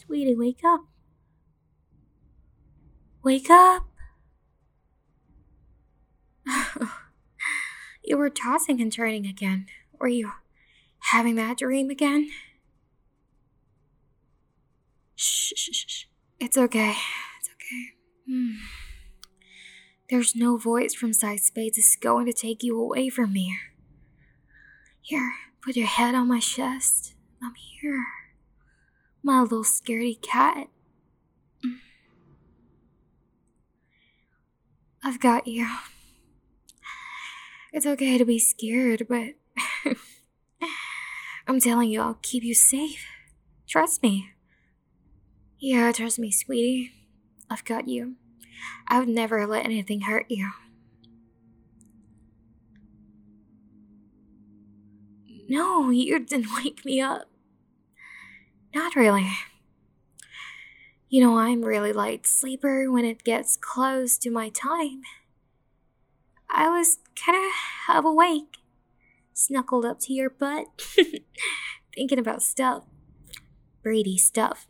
Sweetie, wake up. Wake up! You were tossing and turning again. Were you having that dream again? Shh, shh, shh, shh. It's okay. It's okay. There's no voice from side space that's going to take you away from me. Here, put your head on my chest. I'm here. My little scaredy cat. I've got you. It's okay to be scared, but I'm telling you, I'll keep you safe. Trust me. Yeah, trust me, sweetie. I've got you. I would never let anything hurt you. No, you didn't wake me up. Not really. You know, I'm really light sleeper when it gets close to my time. I was kinda half awake, snuggled up to your butt, thinking about stuff. Brady stuff.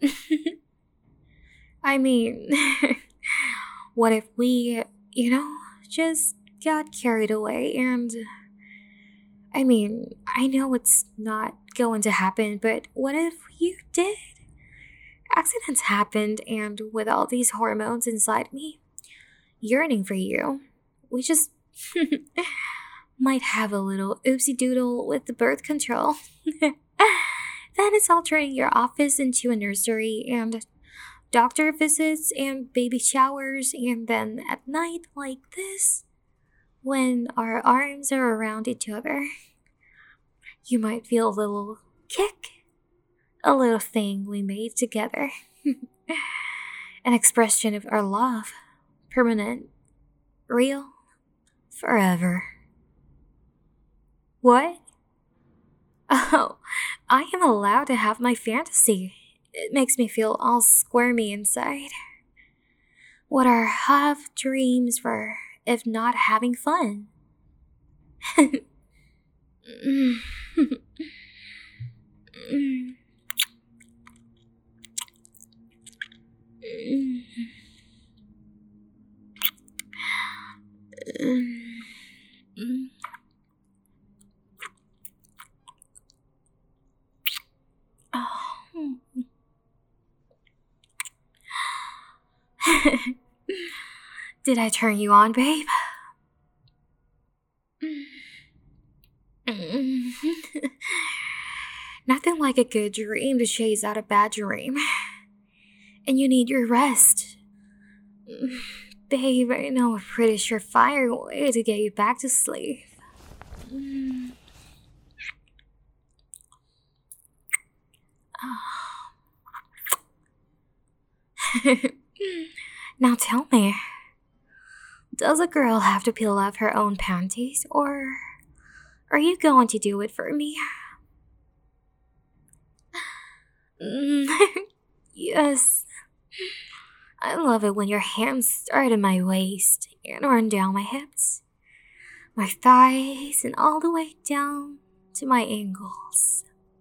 I mean, what if we, just got carried away and. I mean, I know it's not going to happen, but what if you did? Accidents happened, and with all these hormones inside me, yearning for you, we just might have a little oopsie doodle with the birth control. Then it's all turning your office into a nursery, and doctor visits, and baby showers, and then at night, like this, when our arms are around each other, you might feel a little kick, a little thing we made together. An expression of our love, permanent, real, forever. What? Oh, I am allowed to have my fantasy. It makes me feel all squirmy inside. What are half dreams for if not having fun? Did I turn you on, babe? Nothing like a good dream to chase out a bad dream. And you need your rest. Babe, I know a pretty surefire way to get you back to sleep. Now tell me, does a girl have to peel off her own panties, or are you going to do it for me? Yes. I love it when your hands start at my waist and run down my hips, my thighs, and all the way down to my ankles.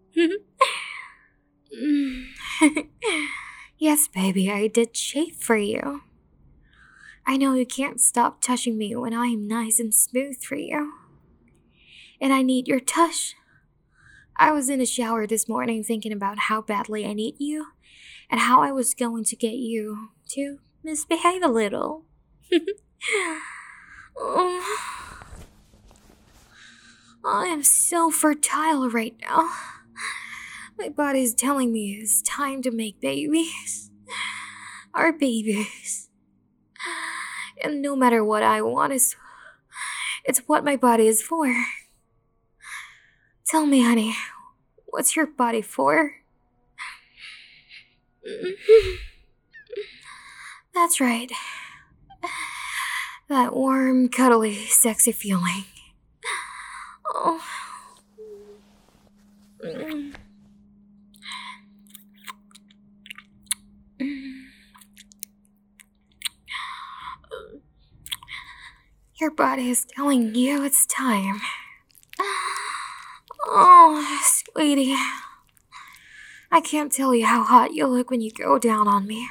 Yes, baby, I did shave for you. I know you can't stop touching me when I am nice and smooth for you. And I need your touch. I was in the shower this morning thinking about how badly I need you and how I was going to get you to misbehave a little. Oh, I am so fertile right now. My body's telling me it's time to make babies. Our babies. And no matter what I want, it's what my body is for. Tell me, honey, what's your body for? That's right. That warm, cuddly, sexy feeling. Oh. Your body is telling you it's time. Oh, sweetie. I can't tell you how hot you look when you go down on me.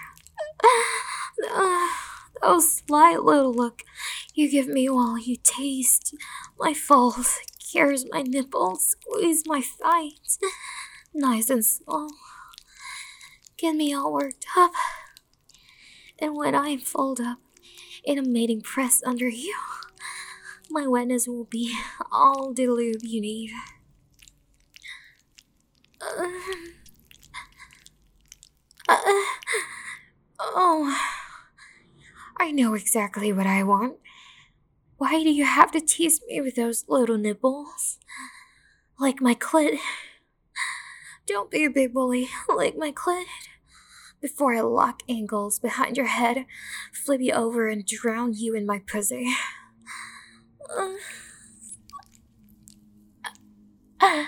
That slight little look you give me while you taste my folds, caress my nipples, squeeze my thighs, nice and slow, get me all worked up. And when I fold up in a mating press under you, my wetness will be all the lube you need. Uh, uh, oh, I know exactly what I want. Why do you have to tease me with those little nipples? Like my clit. Don't be a big bully. Like my clit. Before I lock ankles behind your head, flip you over and drown you in my pussy. I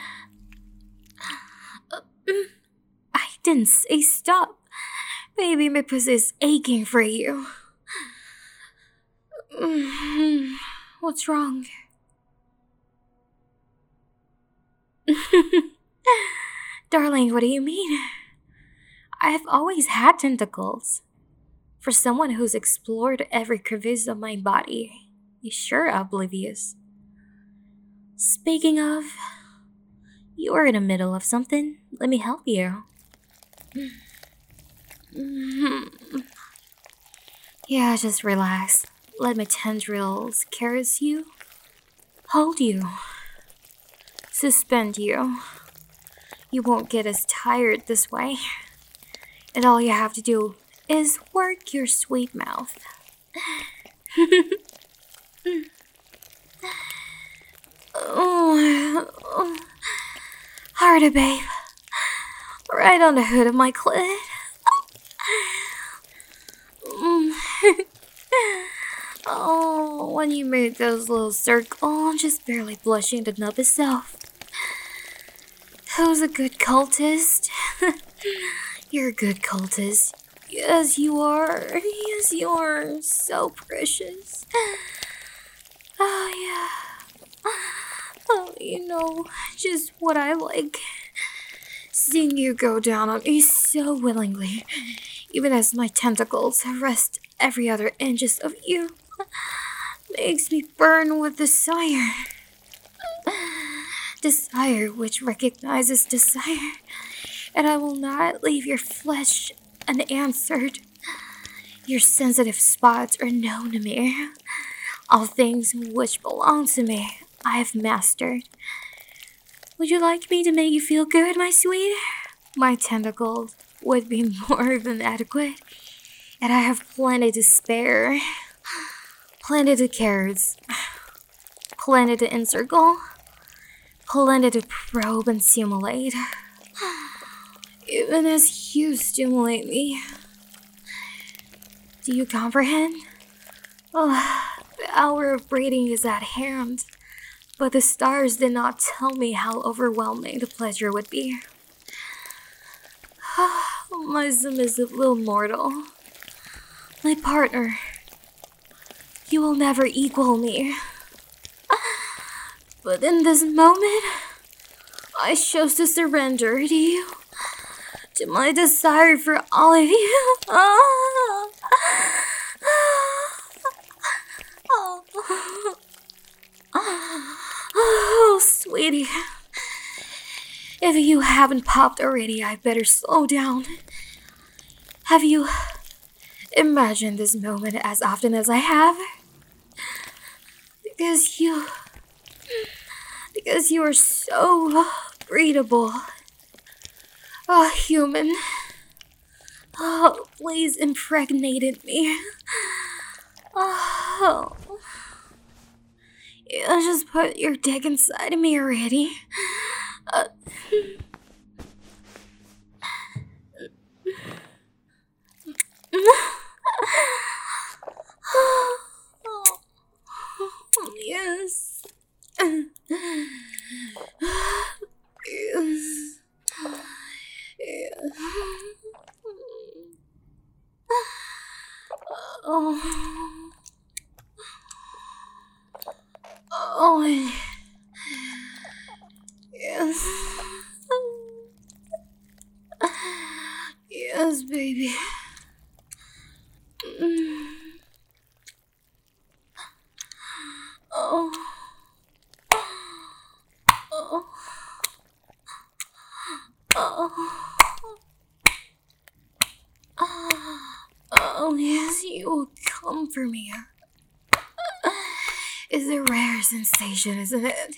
didn't say stop. Baby, my pussy is aching for you. What's wrong? Darling, what do you mean? I've always had tentacles. For someone who's explored every crevice of my body, you're sure oblivious. Speaking of, you're in the middle of something. Let me help you. Yeah, just relax. Let my tendrils caress you, hold you, suspend you. You won't get as tired this way. And all you have to do is work your sweet mouth. Oh, harder, babe. Right on the hood of my clit. Oh, when you made those little circles, just barely blushing the nub itself. Who's a good cultist? You're a good cultist. Yes, you are. Yes, you are. So precious. Oh, yeah. Oh, you know, just what I like. Seeing you go down on me so willingly, even as my tentacles rest every other inches of you, makes me burn with desire. Desire which recognizes desire, and I will not leave your flesh unanswered. Your sensitive spots are known to me. All things which belong to me, I have mastered. Would you like me to make you feel good, my sweet? My tentacles would be more than adequate, and I have plenty to spare. Plenty to carrots, plenty to encircle, plenty to probe and stimulate. Even as you stimulate me. Do you comprehend? Oh, the hour of breeding is at hand, but the stars did not tell me how overwhelming the pleasure would be. My submissive little mortal, my partner, you will never equal me. But in this moment, I chose to surrender to you, to my desire for all of you. Oh, sweetie. If you haven't popped already, I better slow down. Have you imagined this moment as often as I have? Because you are so breathable. Oh, human. Oh, please impregnated me. Oh. You just put your dick inside of me already. Yes. Yes. Yes. Oh. Oh. Yes. for me is a rare sensation, isn't it?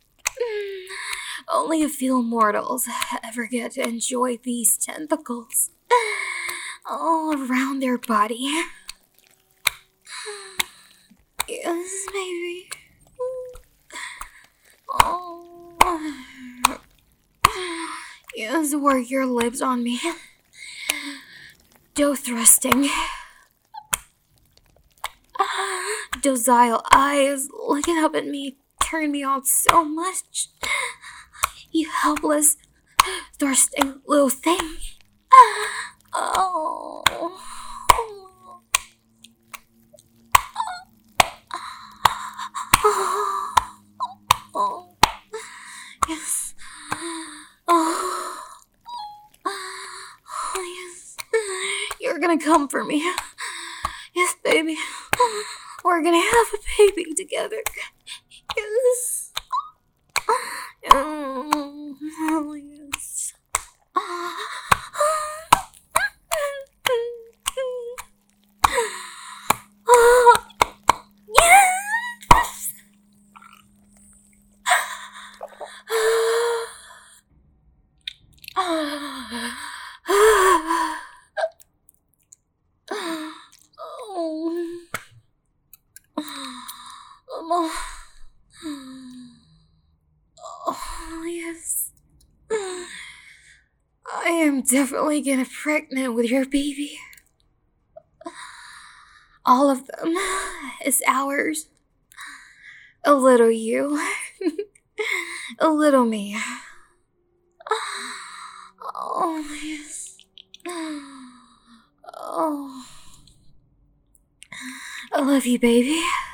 Only a few mortals ever get to enjoy these tentacles all around their body. Yes, baby. Oh. Yes, work your lips on me. Toe thrusting. Docile eyes looking up at me turn me on so much. You helpless, thirsting little thing. Oh. Oh. Yes. Oh. Oh, yes. You're gonna come for me. Yes, baby. We're gonna have a baby together. Yes. Oh, yes. Yes. Oh. Oh, yes. I am definitely getting pregnant with your baby. All of them is ours. A little you. A little me. Oh, yes. Oh. I love you, baby.